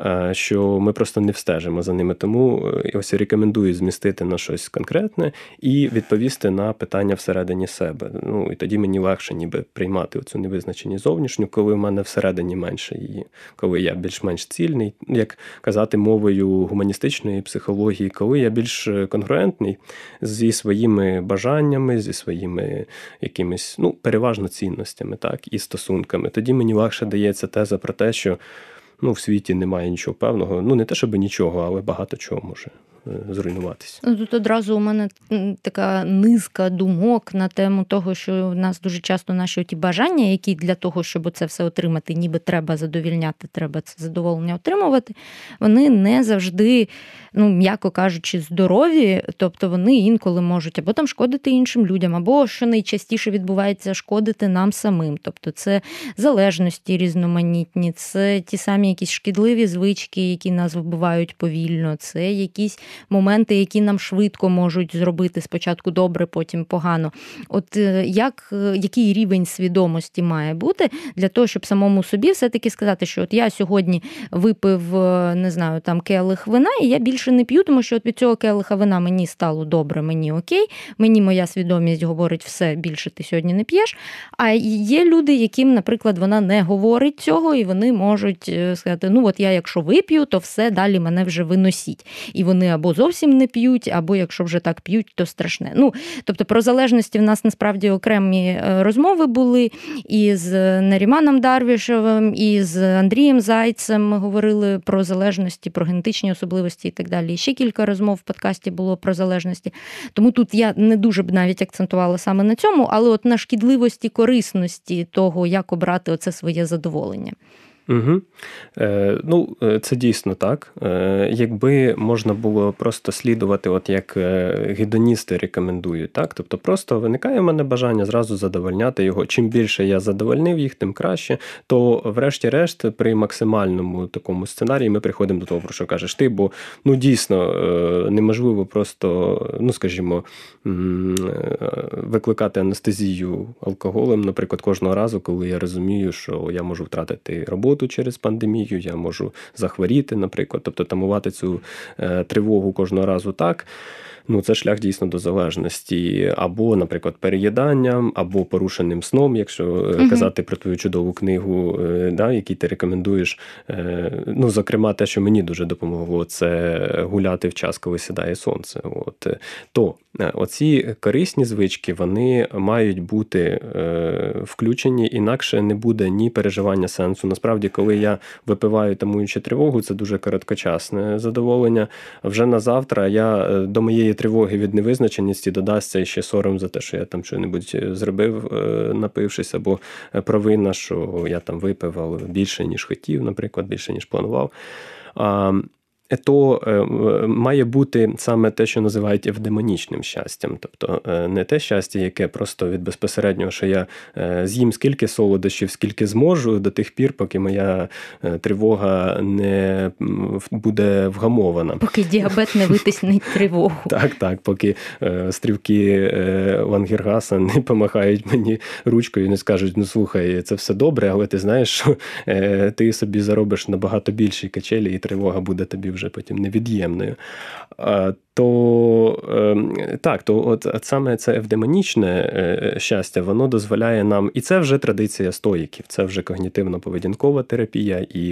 що ми просто не встежимо за ними. Тому ось рекомендую змістити на щось конкретне і відповісти на питання всередині себе. Ну, і тоді мені легше ніби приймати оцю невизначеність зовнішню, коли в мене всередині менше її, коли я більш-менш цільний, як казати мовою гуманістичної психології, коли я більш конгруентний зі своїми бажаннями, зі своїми якимись, ну, переважно цінностями, так, і стосунками. Тоді мені легше дається теза про те, що ну, в світі немає нічого певного. Ну, не те, щоб нічого, але багато чого може зруйнуватися. Тут одразу у мене така низка думок на тему того, що в нас дуже часто наші ті бажання, які для того, щоб це все отримати, ніби треба задовільняти, треба це задоволення отримувати, вони не завжди, ну, м'яко кажучи, здорові, тобто вони інколи можуть або там шкодити іншим людям, або, що найчастіше відбувається, шкодити нам самим. Тобто це залежності різноманітні, це ті самі якісь шкідливі звички, які нас вбивають повільно, це якісь моменти, які нам швидко можуть зробити спочатку добре, потім погано. От як, який рівень свідомості має бути для того, щоб самому собі все-таки сказати, що от я сьогодні випив, не знаю, там келих вина, і я більше не п'ю, тому що от від цього келиха вина мені стало добре, мені окей, мені моя свідомість говорить, все, більше ти сьогодні не п'єш. А є люди, яким, наприклад, вона не говорить цього, і вони можуть сказати, ну от я якщо вип'ю, то все, далі мене вже виносіть. І вони або зовсім не п'ють, або якщо вже так п'ють, то страшне. Ну, тобто про залежності в нас насправді окремі розмови були і з Наріманом Дарвішевим, і з Андрієм Зайцем ми говорили про залежності, про генетичні особливості і так далі. І ще кілька розмов в подкасті було про залежності. Тому тут я не дуже б навіть акцентувала саме на цьому, але от на шкідливості, корисності того, як обрати оце своє задоволення. Угу. Е, ну, це дійсно так. Е, якби можна було просто слідувати, от як гедоністи рекомендують, так? Тобто просто виникає в мене бажання зразу задовольняти його. Чим більше я задовольнив їх, тим краще. То врешті-решт при максимальному такому сценарії ми приходимо до того, про що кажеш ти, бо ну, дійсно неможливо просто, ну, скажімо, викликати анестезію алкоголем, наприклад, кожного разу, коли я розумію, що я можу втратити роботу через пандемію, я можу захворіти, наприклад, тобто тамувати цю е, тривогу кожного разу так. Ну, це шлях дійсно до залежності. Або, наприклад, переїданням, або порушеним сном, якщо uh-huh. казати про твою чудову книгу, да, яку ти рекомендуєш. Ну, зокрема, те, що мені дуже допомогло, це гуляти в час, коли сідає сонце. От. То оці корисні звички, вони мають бути включені, інакше не буде ні переживання сенсу. Насправді, коли я випиваю тамуючу тривогу, це дуже короткочасне задоволення. Вже на завтра я до моєї тривоги від невизначеності додасться ще сором за те, що я там щось зробив, напившись, або провина, що я там випив, але більше, ніж хотів, наприклад, більше, ніж планував. То має бути саме те, що називають евдемонічним щастям. Тобто не те щастя, яке просто від безпосереднього, що я з'їм скільки солодощів, скільки зможу, до тих пір, поки моя тривога не буде вгамована. Поки діабет не витиснить тривогу. Так, так, поки стрілки Лангергаса не помахають мені ручкою і не скажуть, ну слухай, це все добре, але ти знаєш, що ти собі заробиш набагато більші качелі, і тривога буде тобі вже вже потім невід'ємною. То так, то от саме це евдемонічне щастя, воно дозволяє нам, і це вже традиція стоїків, це вже когнітивно-поведінкова терапія і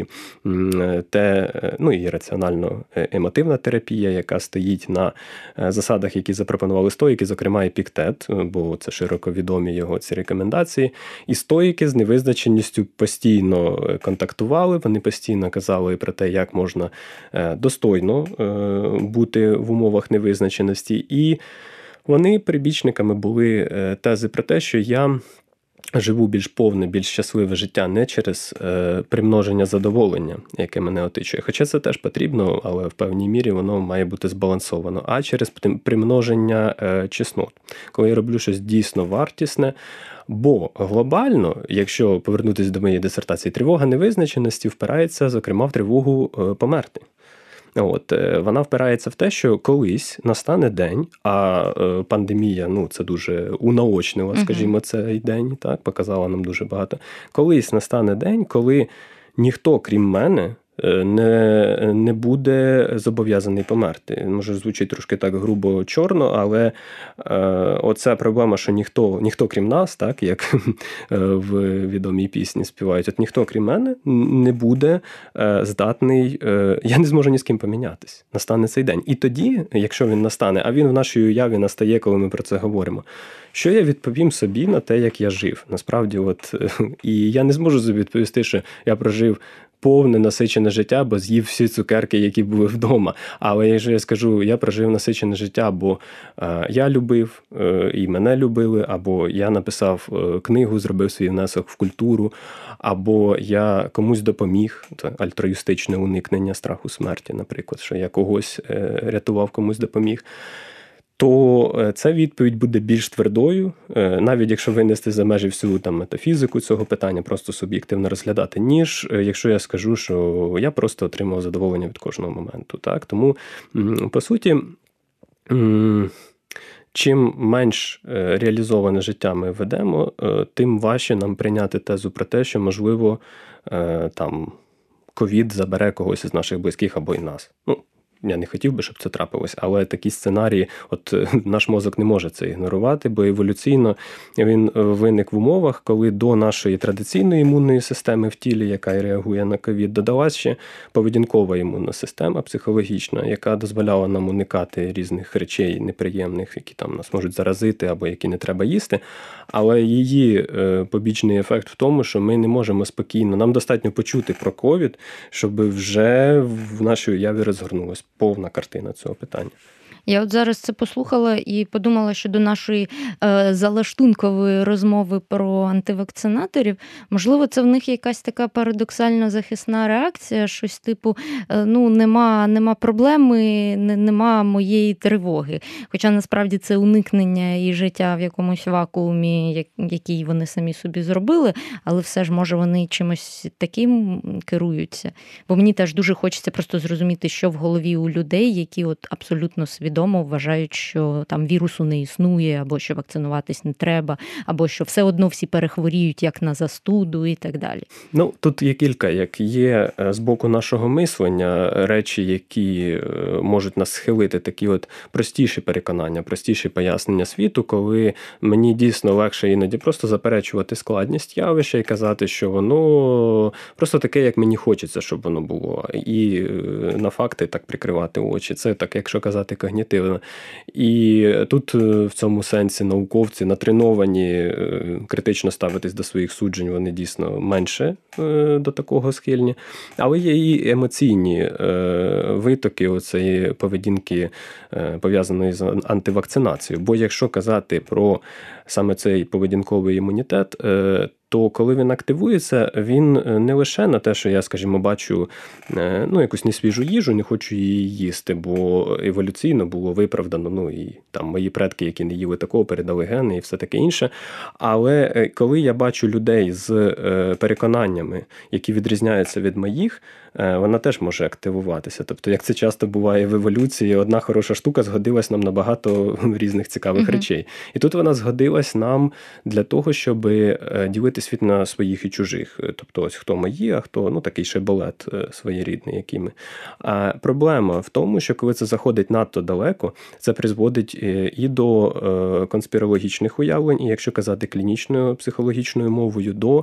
те, ну і раціонально-емотивна терапія, яка стоїть на засадах, які запропонували стоїки, зокрема Епіктет, бо це широко відомі його ці рекомендації. І стоїки з невизначеністю постійно контактували, вони постійно казали про те, як можна достойно бути в умовах невизначеності. І вони прибічниками були тези про те, що я живу більш повне, більш щасливе життя не через е, примноження задоволення, яке мене оточує. Хоча це теж потрібно, але в певній мірі воно має бути збалансовано. А через примноження е, чеснот. Коли я роблю щось дійсно вартісне, бо глобально, якщо повернутися до моєї дисертації, тривога невизначеності впирається, зокрема, в тривогу е, померти. От, вона впирається в те, що колись настане день, а пандемія, ну, це дуже унаочнила, скажімо, цей день, так, показала нам дуже багато. Колись настане день, коли ніхто, крім мене, не, не буде зобов'язаний померти. Може, звучить трошки так грубо чорно, але е, оця проблема, що ніхто, ніхто крім нас, так, як в відомій пісні співають, от ніхто крім мене не буде е, здатний, е, я не зможу ні з ким помінятись. Настане цей день. І тоді, якщо він настане, а він в нашій уяві настає, коли ми про це говоримо, що я відповім собі на те, як я жив? Насправді, от, і я не зможу собі відповісти, що я прожив повне насичене життя, бо з'їв всі цукерки, які були вдома. Але якщо я скажу, я прожив насичене життя, бо е, я любив, е, і мене любили, або я написав е, книгу, зробив свій внесок в культуру, або я комусь допоміг, це альтруїстичне уникнення страху смерті, наприклад, що я когось е, рятував, комусь допоміг, то ця відповідь буде більш твердою, навіть якщо винести за межі всю там метафізику цього питання, просто суб'єктивно розглядати, ніж якщо я скажу, що я просто отримав задоволення від кожного моменту. Так? Тому, по суті, чим менш реалізоване життя ми ведемо, тим важче нам прийняти тезу про те, що, можливо, там ковід забере когось із наших близьких або й нас. Ну, я не хотів би, щоб це трапилось, але такі сценарії, от наш мозок не може це ігнорувати, бо еволюційно він виник в умовах, коли до нашої традиційної імунної системи в тілі, яка і реагує на ковід, додалась ще поведінкова імунна система психологічна, яка дозволяла нам уникати різних речей неприємних, які там нас можуть заразити або які не треба їсти. Але її побічний ефект в тому, що ми не можемо спокійно, нам достатньо почути про ковід, щоб вже в нашій уяві розгорнулась повна картина цього питання. Я от зараз це послухала і подумала, що до нашої е, залаштункової розмови про антивакцинаторів, можливо, це в них якась така парадоксальна захисна реакція, щось типу, е, ну, нема, нема проблеми, не, нема моєї тривоги. Хоча насправді це уникнення і життя в якомусь вакуумі, як, який вони самі собі зробили, але все ж, може, вони чимось таким керуються. Бо мені теж дуже хочеться просто зрозуміти, що в голові у людей, які от абсолютно свідомі вважають, що там вірусу не існує, або що вакцинуватись не треба, або що все одно всі перехворіють як на застуду і так далі. Ну, тут є кілька, як є з боку нашого мислення речі, які можуть нас схилити, такі от простіші переконання, простіші пояснення світу, коли мені дійсно легше іноді просто заперечувати складність явища і казати, що воно просто таке, як мені хочеться, щоб воно було. І на факти так прикривати очі. Це так, якщо казати когнітивно. І тут в цьому сенсі науковці натреновані критично ставитись до своїх суджень, вони дійсно менше до такого схильні. Але є і емоційні витоки оцеї поведінки, пов'язаної з антивакцинацією. Бо якщо казати про саме цей поведінковий імунітет, то коли він активується, він не лише на те, що я, скажімо, бачу ну, якусь несвіжу їжу, не хочу її їсти, бо еволюційно було виправдано, ну і там мої предки, які не їли такого, передали гени і все таке інше. Але коли я бачу людей з переконаннями, які відрізняються від моїх, вона теж може активуватися. Тобто, як це часто буває в еволюції, одна хороша штука згодилась нам на багато різних цікавих mm-hmm. речей. І тут вона згодилась нам для того, щоб ділити світ на своїх і чужих. Тобто, ось хто мої, а хто, ну, такий шеболет своєрідний, який ми. А проблема в тому, що коли це заходить надто далеко, це призводить і до конспірологічних уявлень, і, якщо казати клінічною психологічною мовою, до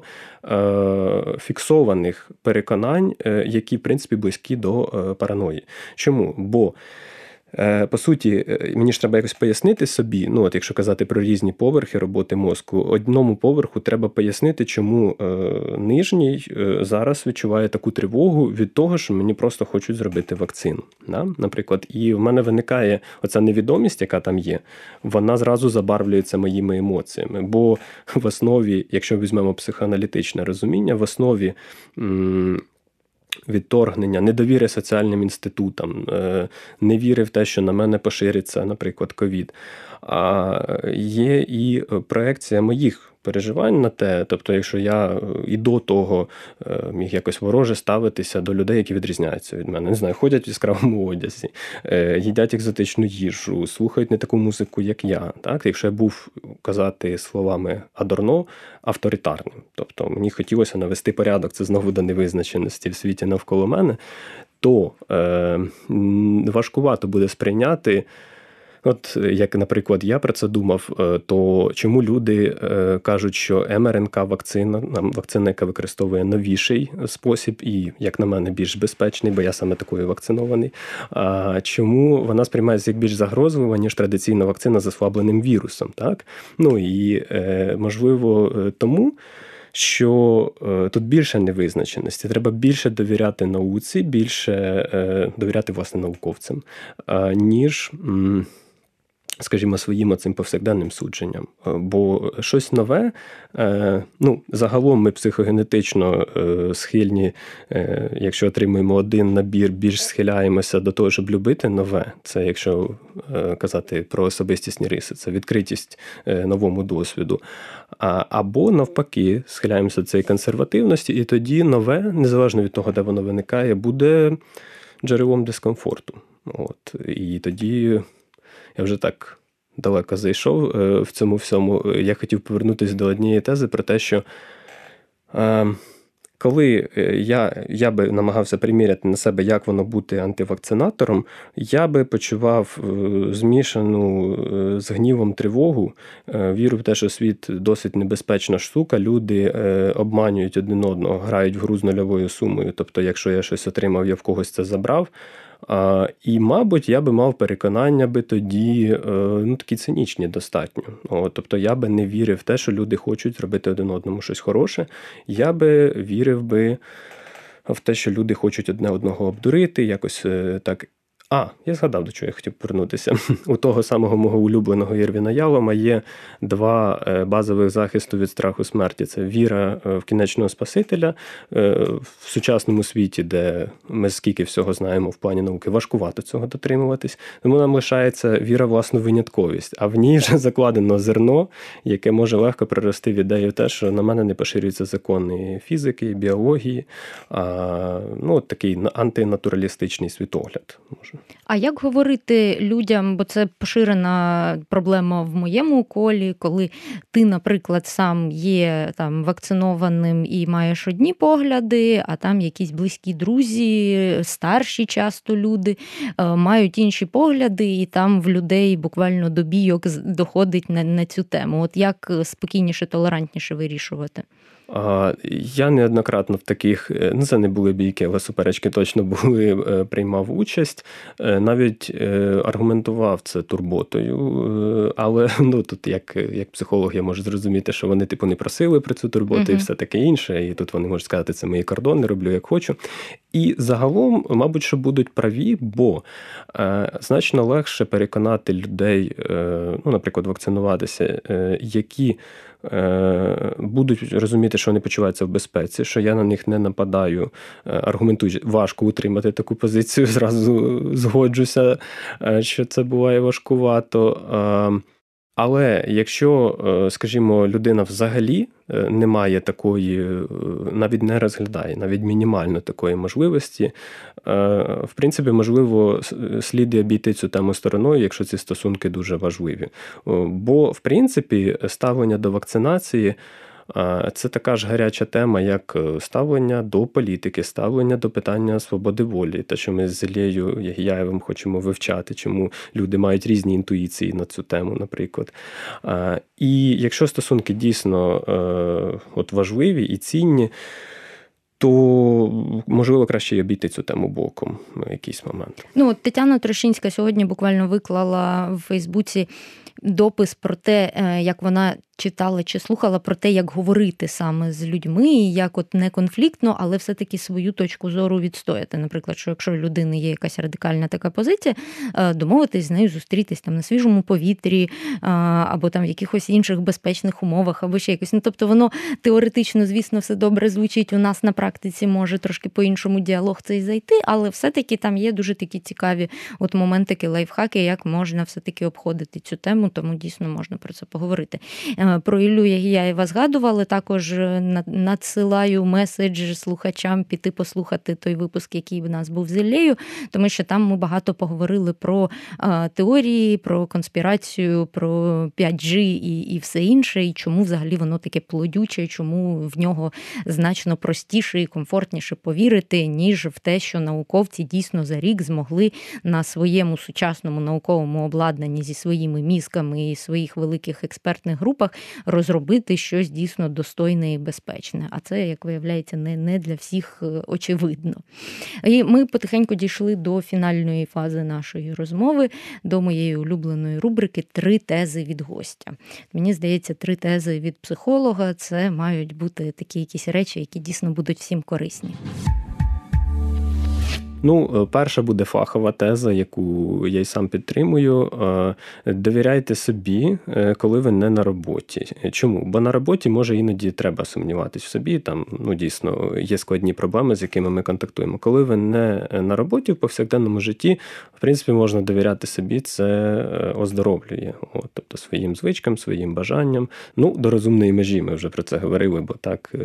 фіксованих переконань, які, в принципі, близькі до параної. Чому? Бо, по суті, мені ж треба якось пояснити собі, ну, от якщо казати про різні поверхи роботи мозку, одному поверху треба пояснити, чому нижній зараз відчуває таку тривогу від того, що мені просто хочуть зробити вакцину. Да? Наприклад, і в мене виникає оця невідомість, яка там є, вона зразу забарвлюється моїми емоціями. Бо в основі, якщо візьмемо психоаналітичне розуміння, в основі м- відторгнення, недовіри соціальним інститутам, невіри в те, що на мене пошириться, наприклад, ковід. А є і проекція моїх переживань на те, тобто, якщо я і до того міг якось вороже ставитися до людей, які відрізняються від мене, не знаю, ходять в яскравому одязі, їдять екзотичну їжу, слухають не таку музику, як я. Так? Якщо я був, казати словами Адорно, авторитарним, тобто мені хотілося навести порядок, це знову до невизначеності в світі навколо мене, то е, важкувато буде сприйняти. От, як, наприклад, я про це думав, то чому люди кажуть, що ем ер ен ка-вакцина, вакцина, яка використовує новіший спосіб і, як на мене, більш безпечний, бо я саме такою вакцинований, а чому вона сприймається як більш загрозлива, ніж традиційна вакцина з ослабленим вірусом, так? Ну і, можливо, тому, що е, тут більше невизначеності. Треба більше довіряти науці, більше е, довіряти, власне, науковцям, е, ніж... М- скажімо, своїм цим повсякденним судженням. Бо щось нове, ну, загалом ми психогенетично схильні, якщо отримуємо один набір, більш схиляємося до того, щоб любити нове. Це, якщо казати про особистісні риси, це відкритість новому досвіду. Або, навпаки, схиляємося до цієї консервативності, і тоді нове, незалежно від того, де воно виникає, буде джерелом дискомфорту. От. І тоді... Я вже так далеко зайшов в цьому всьому. Я хотів повернутися до однієї тези про те, що е, коли я, я би намагався приміряти на себе, як воно бути антивакцинатором, я би почував змішану з гнівом тривогу, віру в те, що світ досить небезпечна штука, люди обманюють один одного, грають в гру з нульовою сумою. Тобто, якщо я щось отримав, я в когось це забрав. А, і, мабуть, я би мав переконання би тоді, ну, такі цинічні достатньо. О, тобто я би не вірив в те, що люди хочуть зробити один одному щось хороше. Я би вірив би в те, що люди хочуть одне одного обдурити, якось так. А, я згадав, до чого я хотів повернутися. У того самого мого улюбленого Ірвіна Ялома є два базових захисту від страху смерті. Це віра в кінечного Спасителя. В сучасному світі, де ми скільки всього знаємо в плані науки, важкувато цього дотримуватись. Тому нам лишається віра в власну винятковість. А в ній вже закладено зерно, яке може легко прирости в ідею те, що на мене не поширюються закони фізики, біології. А, ну, от такий антинатуралістичний світогляд, може. А як говорити людям, бо це поширена проблема в моєму колі, коли ти, наприклад, сам є там вакцинованим і маєш одні погляди, а там якісь близькі друзі, старші часто люди, мають інші погляди, і там в людей буквально до бійок доходить на, на цю тему. От як спокійніше, толерантніше вирішувати? Я неоднократно в таких, ну це не були бійки, але суперечки точно були, приймав участь. Навіть аргументував це турботою, але ну, тут як, як психолог я можу зрозуміти, що вони типу не просили про цю турботу uh-huh. і все таке інше, і тут вони можуть сказати, це мої кордони, роблю як хочу. І загалом, мабуть, що будуть праві, бо е, значно легше переконати людей, е, ну, наприклад, вакцинуватися, е, які е, будуть розуміти, що вони почуваються в безпеці, що я на них не нападаю, е, аргументуючи, важко утримати таку позицію, зразу згоджуся, е, що це буває важкувато. Е, Але якщо, скажімо, людина взагалі не має такої, навіть не розглядає, навіть мінімально такої можливості, в принципі, можливо, слід обійти цю тему стороною, якщо ці стосунки дуже важливі. Бо, в принципі, ставлення до вакцинації – це така ж гаряча тема, як ставлення до політики, ставлення до питання свободи волі. Те, що ми з Іллею Ягіяєвим хочемо вивчати, чому люди мають різні інтуїції на цю тему, наприклад. І якщо стосунки дійсно от важливі і цінні, то, можливо, краще й обійти цю тему боком в якийсь момент. Ну, от Тетяна Трощинська сьогодні буквально виклала в Фейсбуці допис про те, як вона читала чи слухала про те, як говорити саме з людьми, і як от не конфліктно, але все-таки свою точку зору відстояти. Наприклад, що якщо у людини є якась радикальна така позиція, домовитись з нею, зустрітись там на свіжому повітрі, або там в якихось інших безпечних умовах, або ще якось. Ну, тобто воно теоретично, звісно, все добре звучить, у нас на практиці може трошки по-іншому діалог цей зайти, але все-таки там є дуже такі цікаві от моментики, лайфхаки, як можна все-таки обходити цю тему, тому дійсно можна про це поговорити. Про Іллю Ягіяєва згадували, також надсилаю меседж слухачам піти послухати той випуск, який в нас був з Іллею, тому що там ми багато поговорили про теорії, про конспірацію, про п'ять джі і, і все інше, і чому взагалі воно таке плодюче, чому в нього значно простіше і комфортніше повірити, ніж в те, що науковці дійсно за рік змогли на своєму сучасному науковому обладнанні зі своїми мізками і своїх великих експертних групах розробити щось дійсно достойне і безпечне. А це, як виявляється, не, не для всіх очевидно. І ми потихеньку дійшли до фінальної фази нашої розмови, до моєї улюбленої рубрики «Три тези від гостя». Мені здається, три тези від психолога – це мають бути такі якісь речі, які дійсно будуть всім корисні. Ну, перша буде фахова теза, яку я й сам підтримую. Довіряйте собі, коли ви не на роботі. Чому? Бо на роботі, може, іноді треба сумніватись в собі, там, ну, дійсно, є складні проблеми, з якими ми контактуємо. Коли ви не на роботі, в повсякденному житті, в принципі, можна довіряти собі, це оздоровлює. От, тобто своїм звичкам, своїм бажанням. Ну, до розумної межі ми вже про це говорили, бо так...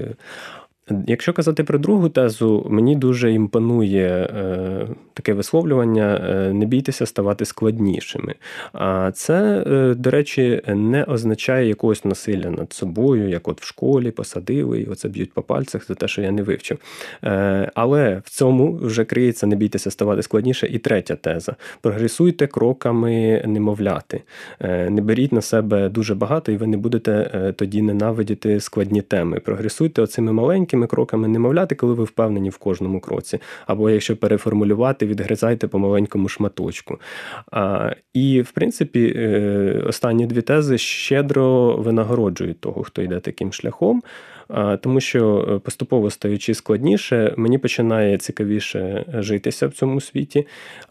Якщо казати про другу тезу, мені дуже імпонує е, таке висловлювання е, «не бійтеся ставати складнішими». А це, е, до речі, не означає якогось насилля над собою, як от в школі посадили, і оце б'ють по пальцях за те, що я не вивчив. Е, але в цьому вже криється «не бійтеся ставати складніше» і третя теза. Прогресуйте кроками немовляти. Е, не беріть на себе дуже багато, і ви не будете е, тоді ненавидіти складні теми. Прогресуйте оцими маленькими кроками немовляти, коли ви впевнені в кожному кроці. Або, якщо переформулювати, відгризайте по маленькому шматочку. А, і, в принципі, останні дві тези щедро винагороджують того, хто йде таким шляхом, тому що поступово стаючи складніше, мені починає цікавіше житися в цьому світі.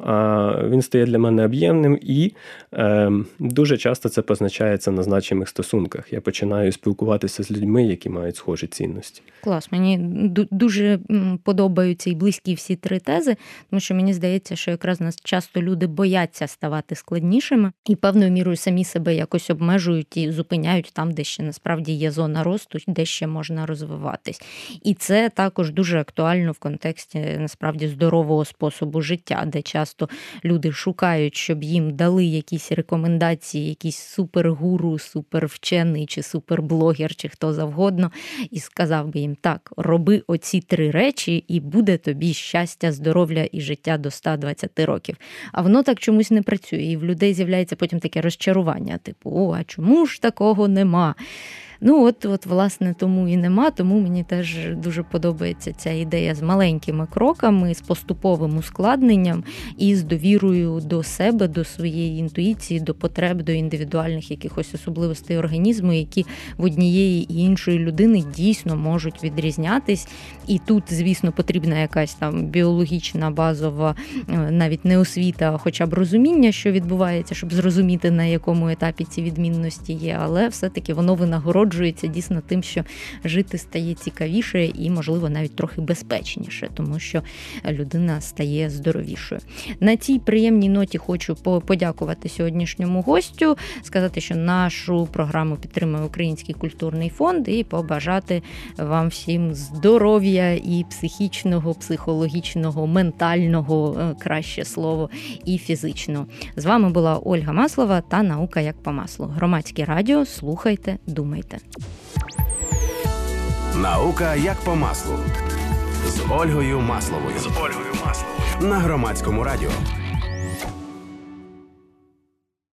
Він стає для мене об'ємним і дуже часто це позначається на значимих стосунках. Я починаю спілкуватися з людьми, які мають схожі цінності. Клас, мені дуже подобаються і близькі всі три тези, тому що мені здається, що якраз нас часто люди бояться ставати складнішими і певною мірою самі себе якось обмежують і зупиняють там, де ще насправді є зона росту, де ще можна розвиватись. І це також дуже актуально в контексті насправді здорового способу життя, де часто люди шукають, щоб їм дали якісь рекомендації, якийсь супергуру, супервчений чи суперблогер, чи хто завгодно, і сказав би їм: так, роби оці три речі, і буде тобі щастя, здоров'я і життя до ста двадцяти років. А воно так чомусь не працює, і в людей з'являється потім таке розчарування, типу: о, а чому ж такого нема? Ну, от, от, власне, тому і нема, тому мені теж дуже подобається ця ідея з маленькими кроками, з поступовим ускладненням і з довірою до себе, до своєї інтуїції, до потреб, до індивідуальних якихось особливостей організму, які в однієї і іншої людини дійсно можуть відрізнятись. І тут, звісно, потрібна якась там біологічна, базова, навіть не освіта, а хоча б розуміння, що відбувається, щоб зрозуміти, на якому етапі ці відмінності є, але все-таки воно винагороджує дійсно тим, що жити стає цікавіше і, можливо, навіть трохи безпечніше, тому що людина стає здоровішою. На цій приємній ноті хочу подякувати сьогоднішньому гостю, сказати, що нашу програму підтримує Український культурний фонд, і побажати вам всім здоров'я і психічного, психологічного, ментального, краще слово, і фізичного. З вами була Ольга Маслова та «Наука як по маслу». Громадське радіо. Слухайте, думайте. Наука як по маслу з Ольгою Масловою. З Ольгою Масловою на Громадському радіо.